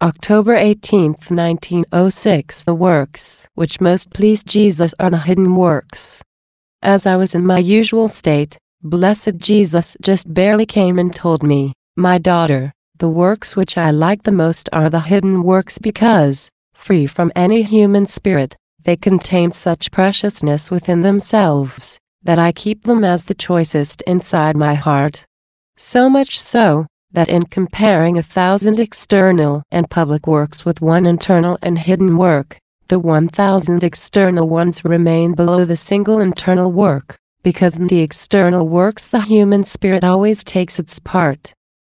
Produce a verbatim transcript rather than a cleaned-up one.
October eighteenth, nineteen oh six. The works which most please Jesus are the hidden works. As I was in my usual state, blessed Jesus just barely came and told me, "My daughter, the works which I like the most are the hidden works because, free from any human spirit, they contain such preciousness within themselves, that I keep them as the choicest inside my heart." So much so, that in comparing a thousand external and public works with one internal and hidden work, the one thousand external ones remain below the single internal work, because in the external works the human spirit always takes its part,